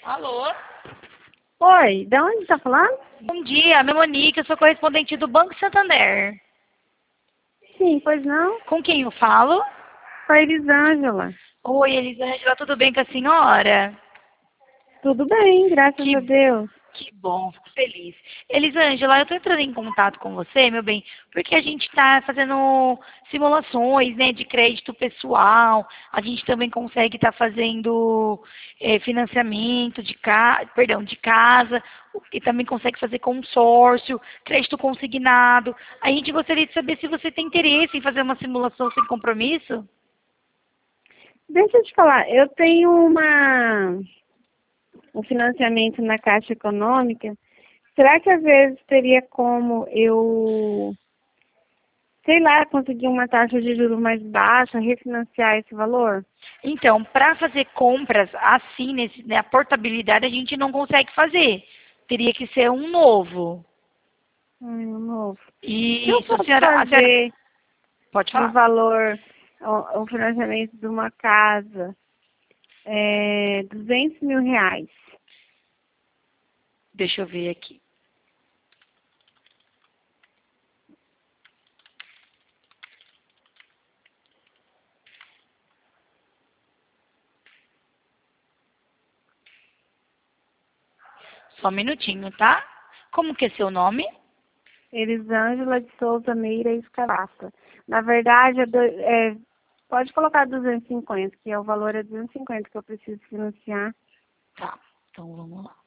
Alô? Oi, de onde está falando? Bom dia, meu Monique, eu sou correspondente do Banco Santander. Sim, pois não? Com quem eu falo? Com a Elisângela. Oi, Elisângela, tudo bem com a senhora? Tudo bem, graças Que, a Deus. que bom, fico feliz. Elisângela, eu estou entrando em contato com você, meu bem, porque a gente está fazendo simulações, né, de crédito pessoal. A gente também consegue estar fazendo financiamento de casa, e também consegue fazer consórcio, crédito consignado. A gente gostaria de saber se você tem interesse em fazer uma simulação sem compromisso. Deixa eu te falar, eu tenho um financiamento na Caixa Econômica. Será que às vezes teria como eu, sei lá, conseguir uma taxa de juros mais baixa, refinanciar esse valor? Então, para fazer compras assim, a portabilidade, a gente não consegue fazer. Teria que ser um novo. Novo. Se eu Isso, fosse a senhora fazer pode no falar. valor, o financiamento de uma casa, 200 mil reais. Deixa eu ver aqui. Só um minutinho, tá? Como que é seu nome? Elisângela de Souza Meira Escalasta. Na verdade, pode colocar 250, que é o valor é 250 que eu preciso financiar. Tá, então vamos lá.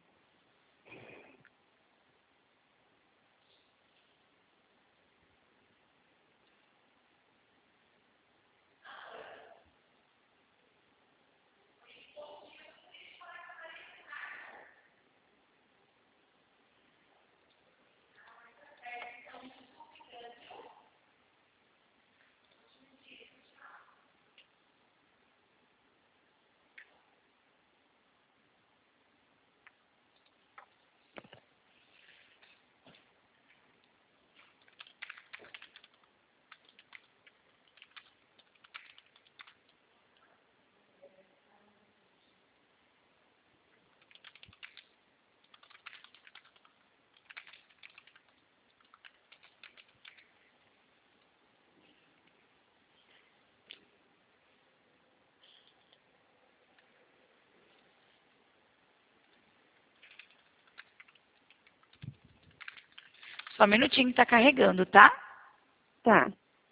Só um minutinho, tá carregando, tá? Tá.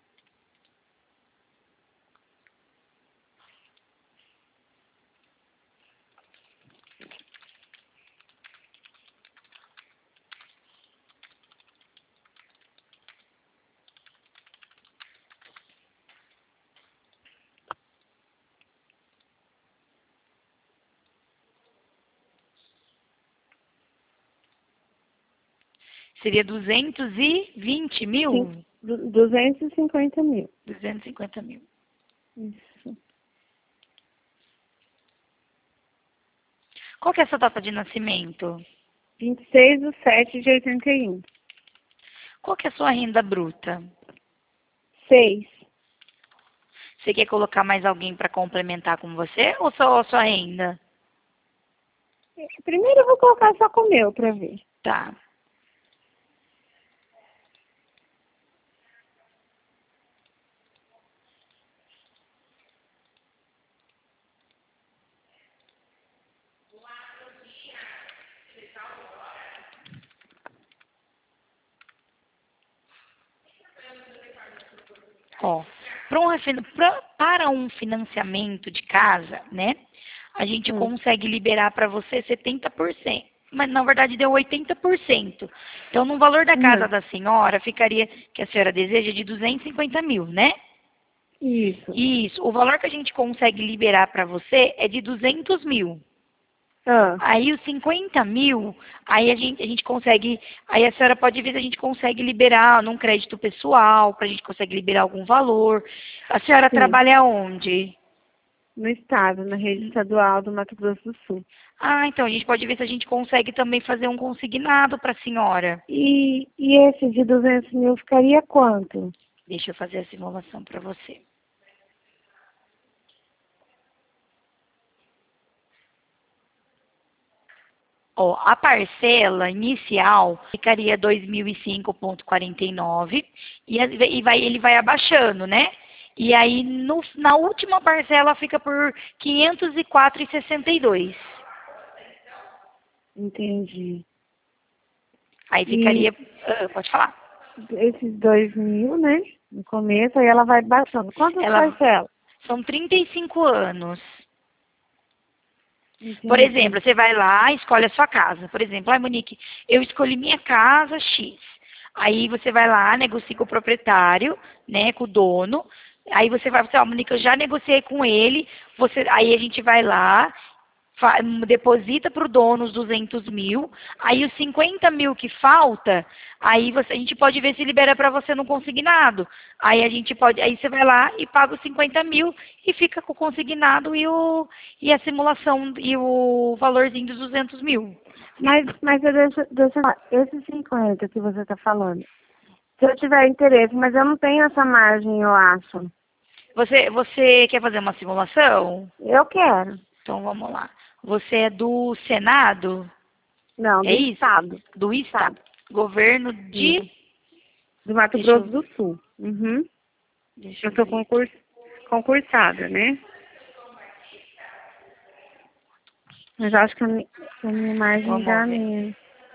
Seria 220 Sim, mil? 250 mil. 250 mil. Isso. Qual que é a sua data de nascimento? 26/7/81. Qual que é a sua renda bruta? 6. Você quer colocar mais alguém para complementar com você ou só a sua renda? Primeiro eu vou colocar só com o meu para ver. Tá. Ó, para um financiamento de casa, né? A gente Hum. consegue liberar para você 70%. Mas na verdade deu 80%. Então, no valor da casa Uhum. da senhora, ficaria, que a senhora deseja, de 250 mil, né? Isso. Isso. O valor que a gente consegue liberar para você é de 200 mil. Ah, Aí os 50 mil, aí a gente consegue, aí a senhora pode ver se a gente consegue liberar num crédito pessoal, para a gente consegue liberar algum valor. A senhora sim. trabalha onde? No estado, na rede estadual do Mato Grosso do Sul. Ah, então a gente pode ver se a gente consegue também fazer um consignado para a senhora. E esse de 200 mil ficaria quanto? Deixa eu fazer a simulação para você. Ó, a parcela inicial ficaria 2.005,49 ele vai abaixando, né? E aí na última parcela fica por 504,62. Entendi. Aí E ficaria, pode falar. esses 2.000, né? No começo, aí ela vai baixando. Quantas Ela parcelas? são 35 anos. Por Entendi. exemplo, você vai lá, escolhe a sua casa. Por exemplo, Monique, eu escolhi minha casa X. Aí você vai lá, negocia com o proprietário, né, com o dono. Aí você vai, Monique, eu já negociei com ele. Aí a gente vai lá, deposita para o dono os 200 mil. Aí os 50 mil que falta, a gente pode ver se libera para você no consignado. Aí você vai lá e paga os 50 mil e fica com o consignado e a simulação e o valorzinho dos 200 mil. Mas deixa eu falar, esses 50 que você está falando, se eu tiver interesse, mas eu não tenho essa margem, eu acho. Você quer fazer uma simulação? Eu quero. Então vamos lá. Você é do Senado? Não, É do isso? Estado. Do Estado. Estado. Governo de. Isso. Do Mato Deixa Grosso eu, do Sul. Uhum. deixa Eu eu sou ver. concursada, né? Mas acho que a minha margem Vamos dá ver. menos.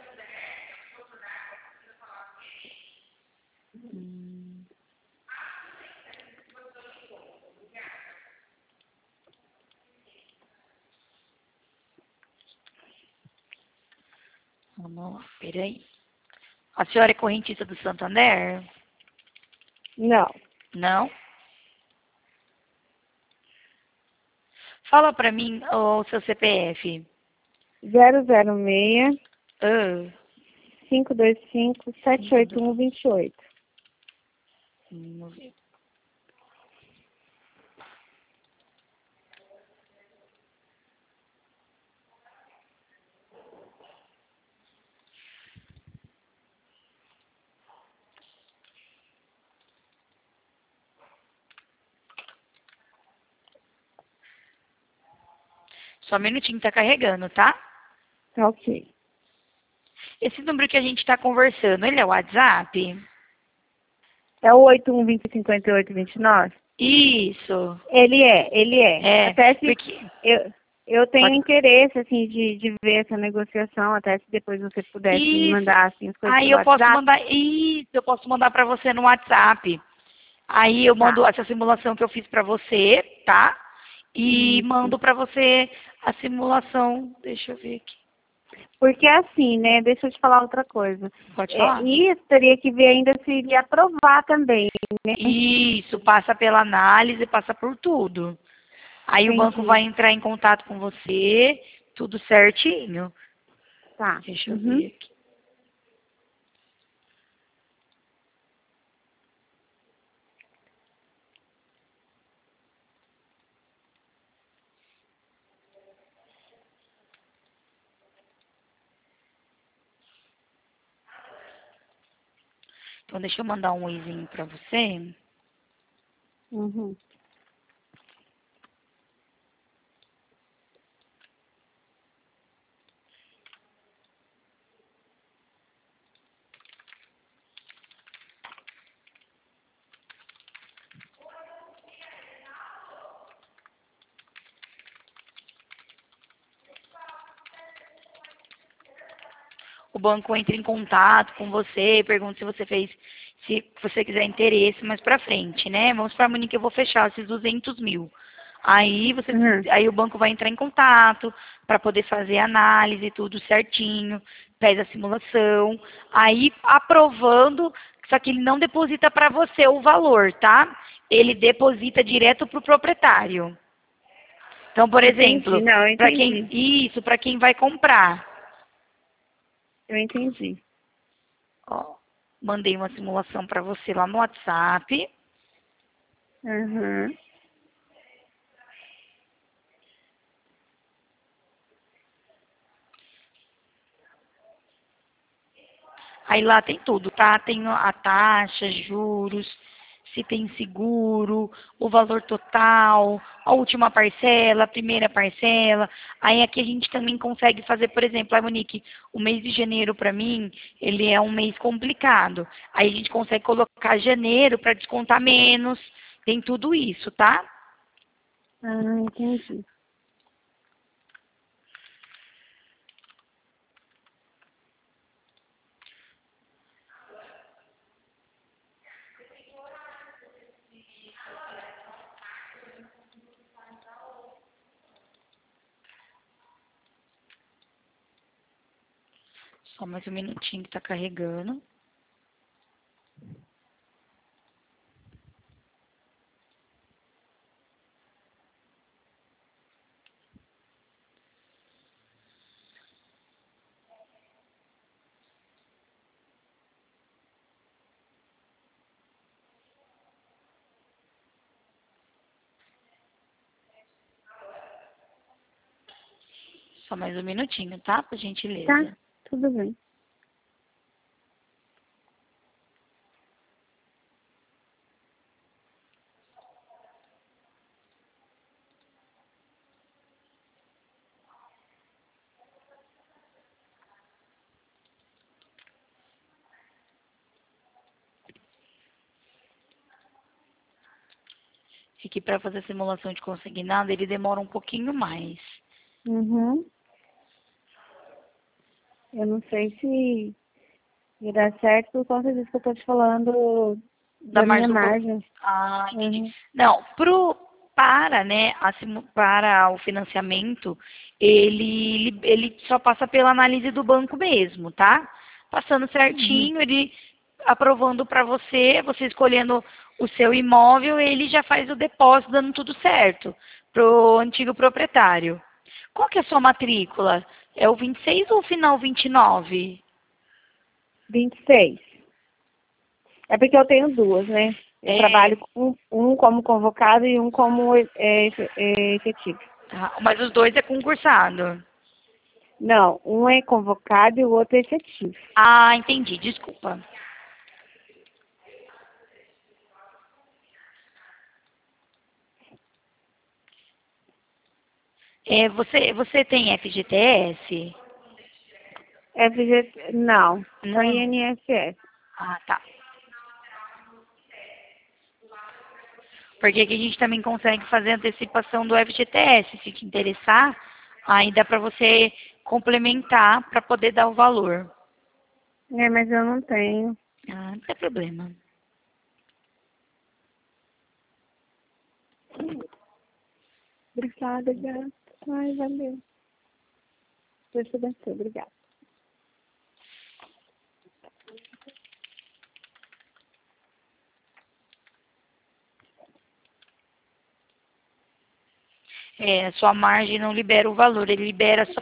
Vamos lá, peraí. A senhora é correntista do Santander? Não. Não? Fala pra mim o seu CPF. 006 Ah, 525 78128. vamos ver. Só um minutinho, tá carregando, tá? Tá ok. Esse número que a gente tá conversando, ele é o WhatsApp? É o 81205829? Isso. Ele é. É, Até se porque. eu tenho Pode, interesse, assim, de ver essa negociação, até se depois você pudesse me isso. mandar, assim, as coisas Aí pelo eu posso WhatsApp. mandar. Isso, eu posso mandar pra você no WhatsApp. Aí eu Tá. mando essa simulação que eu fiz pra você, tá? E Isso. mando pra você a simulação. Deixa eu ver aqui. Porque assim, né, deixa eu te falar outra coisa. Pode falar. E teria que ver ainda se iria aprovar também, né? Isso, passa pela análise, passa por tudo. Aí o banco Entendi. vai entrar em contato com você, tudo certinho. Tá. Deixa eu Uhum. ver aqui. Então deixa eu mandar um oizinho pra você. Uhum. O banco entra em contato com você, pergunta se você fez, se você quiser interesse mais pra frente, né? Vamos para Monique, eu vou fechar esses 200 mil. Uhum. Aí o banco vai entrar em contato para poder fazer a análise, tudo certinho, faz a simulação. Aí aprovando, só que ele não deposita para você o valor, tá? Ele deposita direto para o proprietário. Então, por Entendi. exemplo, Não, eu entendi. para quem vai comprar. Eu entendi. Ó, mandei uma simulação para você lá no WhatsApp. Uhum. Aí lá tem tudo, tá? Tem a taxa, juros, se tem seguro, o valor total, a última parcela, a primeira parcela. Aí aqui a gente também consegue fazer, por exemplo, a Monique, o mês de janeiro para mim, ele é um mês complicado. Aí a gente consegue colocar janeiro para descontar menos, tem tudo isso, tá? Ah, entendi. Só mais um minutinho que tá carregando. Só mais um minutinho, tá? Por gentileza. Tá, tudo bem. É que para fazer a simulação de consignado, ele demora um pouquinho mais. Uhum. Eu não sei se irá certo por conta disso que eu tô te falando Da da minha margem do... margem. Ah, entendi. Uhum. Não, para, né, para o financiamento, ele só passa pela análise do banco mesmo, tá? Passando Uhum. certinho, ele aprovando para você, você escolhendo o seu imóvel, ele já faz o depósito dando tudo certo pro antigo proprietário. Qual que é a sua matrícula? É o 26 ou o final 29? 26. É porque eu tenho duas, né? Eu É, trabalho com um como convocado e um como efetivo. tá, mas os dois é concursado. Não, um é convocado e o outro é efetivo. Ah, entendi, desculpa. É, você tem FGTS? Não, só Não. INSS. Ah, tá. Porque aqui a gente também consegue fazer antecipação do FGTS, se te interessar, aí dá para você complementar para poder dar o valor. É, mas eu não tenho. Ah, não tem problema. Obrigada, gata. Ai, valeu. Deus te abençoe. Obrigada. É, sua margem não libera o valor, ele libera só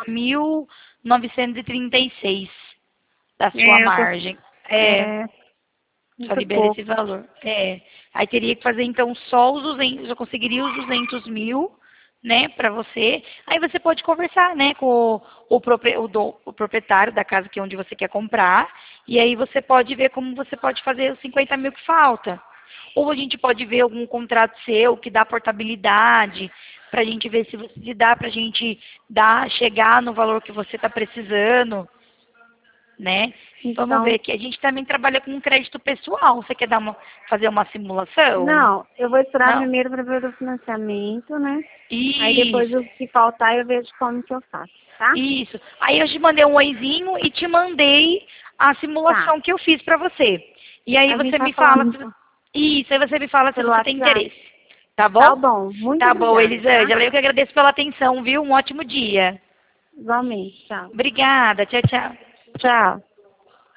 1.936 da sua É, eu tô, margem. É, é só muito libera esse pouco. valor. É. Aí teria que fazer então só os 200, eu conseguiria os 200 mil, né, para você. Aí você pode conversar, né, com o proprietário da casa que é onde você quer comprar. E aí você pode ver como você pode fazer os 50 mil que falta. Ou a gente pode ver algum contrato seu que dá portabilidade, para a gente ver se dá para a gente chegar no valor que você está precisando, né? Vamos Então, ver que a gente também trabalha com crédito pessoal. Você quer fazer uma simulação? não, eu vou esperar Não? primeiro para ver o financiamento, né? Aí depois Isso, o que faltar eu vejo como que eu faço, tá? isso. Aí eu te mandei um oizinho e te mandei a Tá. simulação que eu fiz para você. E aí A gente você vai me fala falando se, então, isso, aí você me fala se pelo você tem WhatsApp. interesse. Tá Tá bom? bom. Muito Tá bom, obrigada, tá? Elisângela. Eu que agradeço pela atenção, viu? Um ótimo dia. Igualmente. Tchau. Obrigada. Tchau, tchau. Tchau.